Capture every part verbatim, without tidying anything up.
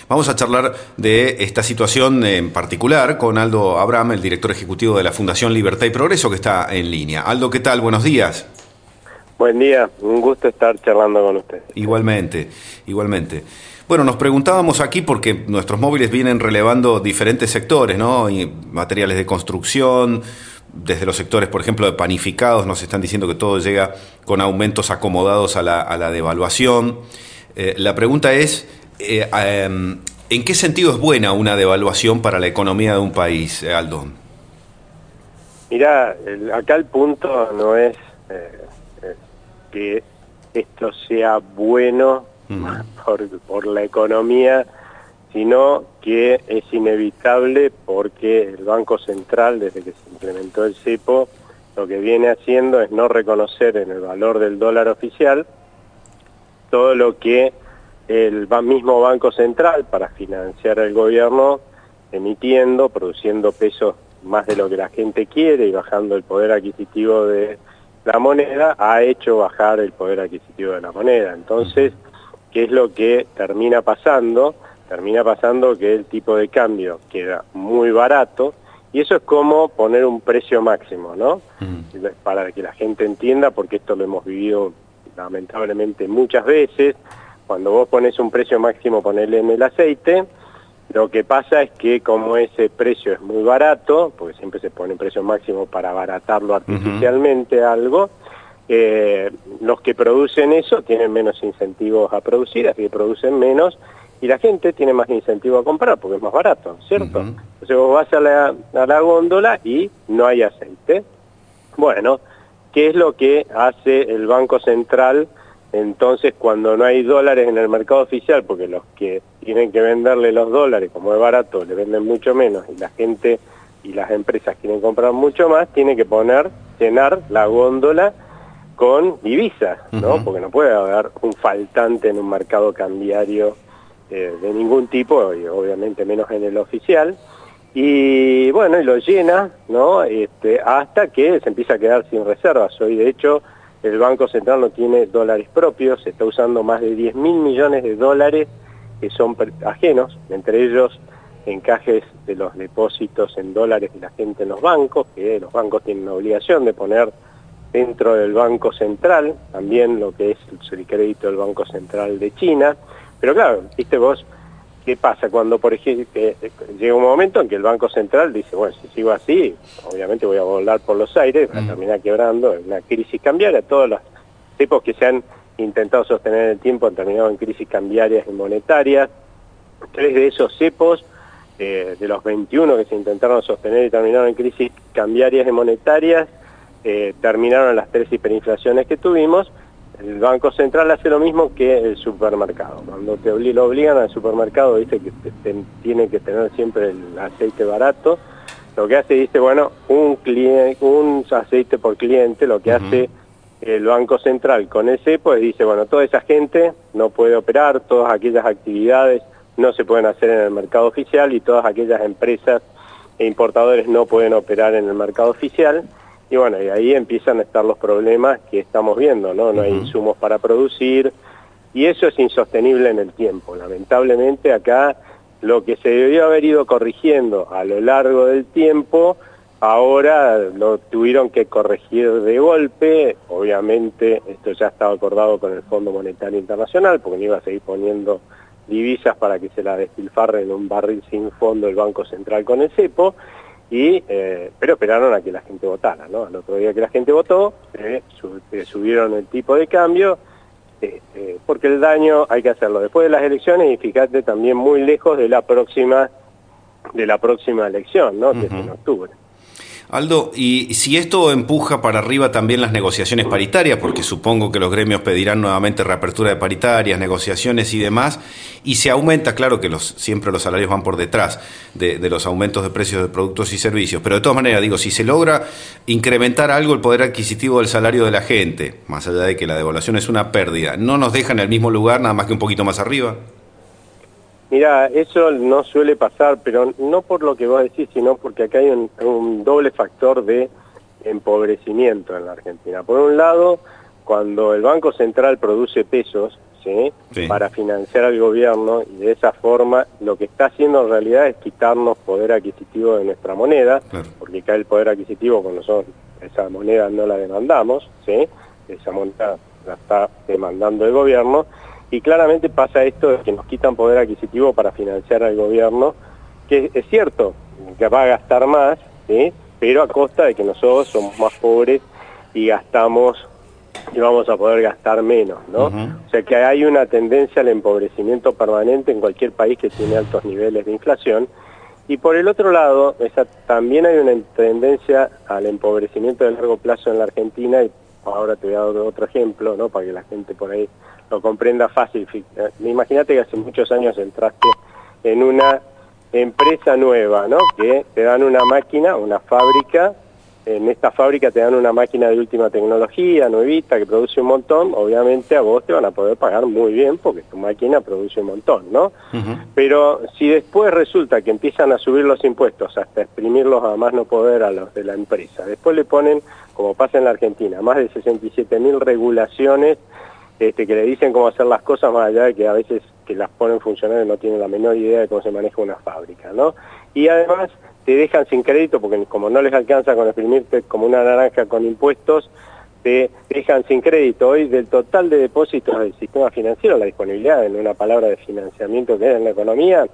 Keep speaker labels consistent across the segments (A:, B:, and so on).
A: Vamos a charlar de esta situación en particular con Aldo Abraham, el director ejecutivo de la Fundación Libertad y Progreso, que está en línea. Aldo, ¿qué tal? Buenos días.
B: Buen día, un gusto estar charlando con ustedes.
A: Igualmente, igualmente. Bueno, nos preguntábamos aquí porque nuestros móviles vienen relevando diferentes sectores, ¿no? Y materiales de construcción, desde los sectores, por ejemplo, de panificados, nos están diciendo que todo llega con aumentos acomodados a la, a la devaluación. Eh, la pregunta es, eh, eh, ¿en qué sentido es buena una devaluación para la economía de un país, Aldo?
B: Mirá, el, acá el punto no es eh, eh, que esto sea bueno uh-huh. por, por la economía, sino que es inevitable porque el Banco Central, desde que se implementó el cepo, lo que viene haciendo es no reconocer en el valor del dólar oficial todo lo que el mismo Banco Central, para financiar al gobierno, emitiendo, produciendo pesos más de lo que la gente quiere y bajando el poder adquisitivo de la moneda, ha hecho bajar el poder adquisitivo de la moneda. Entonces, ¿qué es lo que termina pasando? Termina pasando que el tipo de cambio queda muy barato, y eso es como poner un precio máximo, ¿no? Uh-huh. Para que la gente entienda, porque esto lo hemos vivido lamentablemente muchas veces. Cuando vos pones un precio máximo, ponele en el aceite, lo que pasa es que como ese precio es muy barato, porque siempre se pone un precio máximo para abaratarlo artificialmente uh-huh. algo, eh, los que producen eso tienen menos incentivos a producir, así que producen menos, y la gente tiene más incentivo a comprar porque es más barato, ¿cierto? Uh-huh. Entonces vos vas a la, a la góndola y no hay aceite. Bueno, ¿qué es lo que hace el Banco Central entonces cuando no hay dólares en el mercado oficial? Porque los que tienen que venderle los dólares, como es barato, le venden mucho menos, y la gente y las empresas quieren comprar mucho más, tienen que poner, llenar la góndola con divisas, ¿no? Uh-huh. Porque no puede haber un faltante en un mercado cambiario eh, de ningún tipo, y obviamente menos en el oficial. Y bueno, y lo llena, ¿no? Este, hasta que se empieza a quedar sin reservas. Hoy, de hecho, el Banco Central no tiene dólares propios, se está usando más de diez mil millones de dólares que son ajenos, entre ellos encajes de los depósitos en dólares de la gente en los bancos, que los bancos tienen la obligación de poner dentro del Banco Central, también lo que es el crédito del Banco Central de China. Pero claro, viste vos, ¿qué pasa cuando, por ejemplo, eh, llega un momento en que el Banco Central dice, bueno, si sigo así, obviamente voy a volar por los aires, voy a terminar quebrando en una crisis cambiaria? Todos los tipos que se han intentado sostener en el tiempo han terminado en crisis cambiarias y monetarias. Tres de esos cepos, eh, de los veintiuno que se intentaron sostener y terminaron en crisis cambiarias y monetarias, eh, terminaron en las tres hiperinflaciones que tuvimos. El Banco Central hace lo mismo que el supermercado. Cuando te obli- lo obligan al supermercado, dice que te, te, tiene que tener siempre el aceite barato. Lo que hace, dice, bueno, un, cliente, un aceite por cliente. Lo que uh-huh. hace el Banco Central con el cepo es, dice, bueno, toda esa gente no puede operar, todas aquellas actividades no se pueden hacer en el mercado oficial, y todas aquellas empresas e importadores no pueden operar en el mercado oficial. Y bueno, y ahí empiezan a estar los problemas que estamos viendo, ¿no? No hay uh-huh. insumos para producir, y eso es insostenible en el tiempo. Lamentablemente acá lo que se debió haber ido corrigiendo a lo largo del tiempo, ahora lo tuvieron que corregir de golpe. Obviamente esto ya estaba acordado con el Fondo Monetario Internacional, porque no iba a seguir poniendo divisas para que se la despilfarre en un barril sin fondo el Banco Central con el cepo. Y, eh, pero esperaron a que la gente votara, ¿no? Al otro día que la gente votó, eh, sub, eh, subieron el tipo de cambio, eh, eh, porque el daño hay que hacerlo después de las elecciones, y fíjate, también muy lejos de la próxima de la próxima elección, ¿no? Uh-huh. Que es en octubre.
A: Aldo, y si esto empuja para arriba también las negociaciones paritarias, porque supongo que los gremios pedirán nuevamente reapertura de paritarias, negociaciones y demás, y se aumenta, claro que los siempre los salarios van por detrás de, de los aumentos de precios de productos y servicios, pero de todas maneras, digo, si se logra incrementar algo el poder adquisitivo del salario de la gente, más allá de que la devaluación es una pérdida, ¿no nos deja en el mismo lugar, nada más que un poquito más arriba?
B: Mira, eso no suele pasar, pero no por lo que vos decís, sino porque acá hay un, un doble factor de empobrecimiento en la Argentina. Por un lado, cuando el Banco Central produce pesos, ¿sí?
A: Sí.
B: Para financiar al gobierno, y de esa forma lo que está haciendo en realidad es quitarnos poder adquisitivo de nuestra moneda,
A: Claro.
B: porque cae el poder adquisitivo cuando nosotros esa moneda no la demandamos, ¿sí? Esa moneda la está demandando el gobierno, y claramente pasa esto de que nos quitan poder adquisitivo para financiar al gobierno, que es cierto, que va a gastar más, ¿sí? Pero a costa de que nosotros somos más pobres y gastamos, y vamos a poder gastar menos, ¿no?
A: Uh-huh.
B: O sea que hay una tendencia al empobrecimiento permanente en cualquier país que tiene altos niveles de inflación, y por el otro lado, esa, también hay una tendencia al empobrecimiento de largo plazo en la Argentina, y ahora te voy a dar otro ejemplo, ¿no? Para que la gente por ahí lo comprenda fácil. Imagínate que hace muchos años entraste en una empresa nueva, ¿no? Que te dan una máquina, una fábrica, en esta fábrica te dan una máquina de última tecnología, nuevita, que produce un montón. Obviamente a vos te van a poder pagar muy bien porque tu máquina produce un montón, ¿no?
A: Uh-huh.
B: Pero si después resulta que empiezan a subir los impuestos hasta exprimirlos a más no poder a los de la empresa, después le ponen, como pasa en la Argentina, más de sesenta y siete mil regulaciones este, que le dicen cómo hacer las cosas, más allá de que a veces que las ponen funcionarios no tienen la menor idea de cómo se maneja una fábrica, ¿no? Y además te dejan sin crédito porque como no les alcanza con exprimirte como una naranja con impuestos, te dejan sin crédito. Hoy del total de depósitos del sistema financiero, la disponibilidad en una palabra de financiamiento que hay en la economía,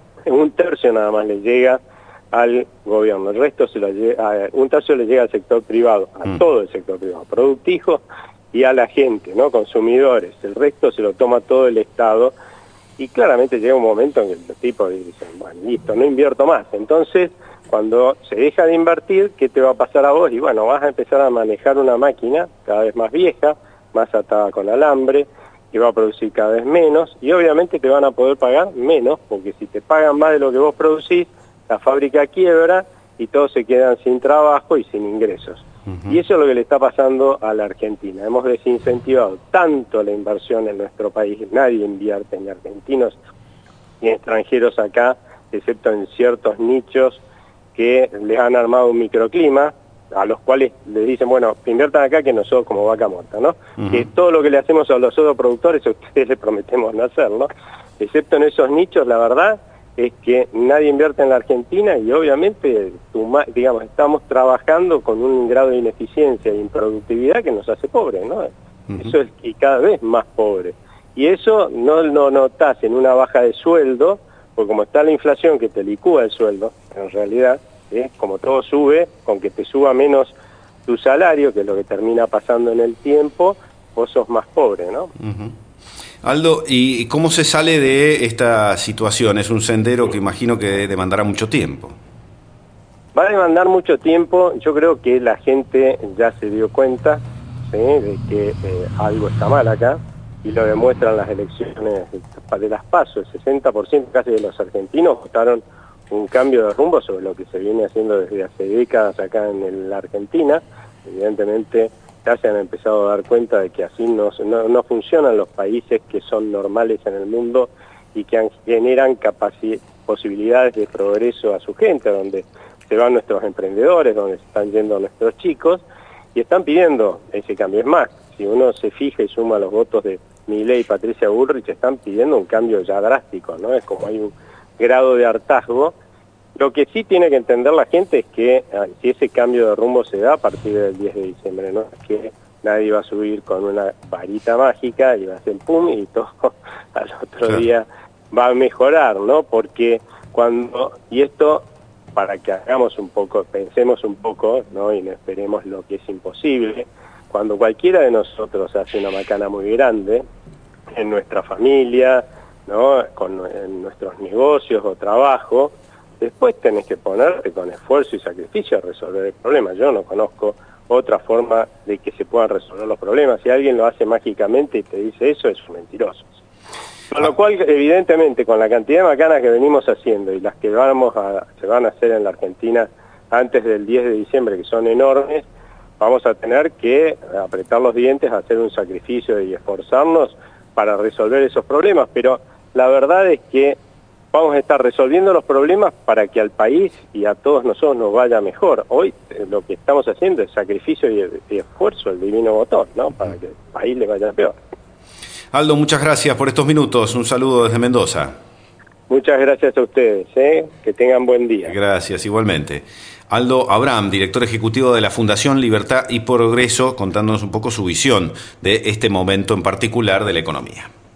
B: un tercio nada más le llega al gobierno, el resto se lo llega, un tercio le llega al sector privado, a
A: Mm.
B: todo el sector privado, productivo y a la gente, ¿no? Consumidores, el resto se lo toma todo el Estado. Y claramente llega un momento en que los tipos dicen, bueno, listo, no invierto más. Entonces, cuando se deja de invertir, ¿qué te va a pasar a vos? Y bueno, vas a empezar a manejar una máquina cada vez más vieja, más atada con alambre, que va a producir cada vez menos, y obviamente te van a poder pagar menos, porque si te pagan más de lo que vos producís, la fábrica quiebra y todos se quedan sin trabajo y sin ingresos. Uh-huh. Y eso es lo que le está pasando a la Argentina. Hemos desincentivado tanto la inversión en nuestro país, nadie invierte, ni argentinos ni extranjeros acá, excepto en ciertos nichos que les han armado un microclima, a los cuales les dicen, bueno, inviertan acá que nosotros como vaca muerta, ¿no? Uh-huh. Que todo lo que le hacemos a los otros productores, a ustedes les prometemos no hacerlo, excepto en esos nichos, la verdad es que nadie invierte en la Argentina y obviamente, digamos, estamos trabajando con un grado de ineficiencia e improductividad que nos hace pobres, ¿no? Uh-huh. Eso es y cada vez más pobre. Y eso no lo notás en una baja de sueldo, porque como está la inflación que te licúa el sueldo, en realidad, ¿eh? Como todo sube, con que te suba menos tu salario, que es lo que termina pasando en el tiempo, vos sos más pobre, ¿no?
A: Uh-huh. Aldo, ¿y cómo se sale de esta situación? Es un sendero que imagino que demandará mucho tiempo.
B: Va a demandar mucho tiempo. Yo creo que la gente ya se dio cuenta, ¿sí?, de que eh, algo está mal acá, y lo demuestran las elecciones de las PASO. El sesenta por ciento casi de los argentinos votaron un cambio de rumbo sobre lo que se viene haciendo desde hace décadas acá en la Argentina. Evidentemente ya se han empezado a dar cuenta de que así no, no, no funcionan los países que son normales en el mundo y que han, generan posibilidades de progreso a su gente, donde se van nuestros emprendedores, donde se están yendo nuestros chicos, y están pidiendo ese cambio. Es más, si uno se fija y suma los votos de Milei y Patricia Bullrich, están pidiendo un cambio ya drástico, ¿no? Es como hay un grado de hartazgo. Lo que sí tiene que entender la gente es que si ese cambio de rumbo se da a partir del diez de diciembre, no es que nadie va a subir con una varita mágica y va a hacer pum y todo al otro claro. día va a mejorar, ¿no? Porque cuando, y esto para que hagamos un poco, pensemos un poco, ¿no? Y no esperemos lo que es imposible, cuando cualquiera de nosotros hace una macana muy grande en nuestra familia, ¿no? Con, en nuestros negocios o trabajo, después tenés que ponerte con esfuerzo y sacrificio a resolver el problema. Yo no conozco otra forma de que se puedan resolver los problemas. Si alguien lo hace mágicamente y te dice eso, es un mentiroso. Con lo cual, evidentemente, con la cantidad de macanas que venimos haciendo y las que vamos a, se van a hacer en la Argentina antes del diez de diciembre, que son enormes, vamos a tener que apretar los dientes, hacer un sacrificio y esforzarnos para resolver esos problemas. Pero la verdad es que vamos a estar resolviendo los problemas para que al país y a todos nosotros nos vaya mejor. Hoy eh, lo que estamos haciendo es sacrificio y, y esfuerzo, el divino botón, ¿no? Para que al país le vaya peor.
A: Aldo, muchas gracias por estos minutos. Un saludo desde Mendoza.
B: Muchas gracias a ustedes, ¿eh? Que tengan buen día.
A: Gracias, igualmente. Aldo Abraham, director ejecutivo de la Fundación Libertad y Progreso, contándonos un poco su visión de este momento en particular de la economía.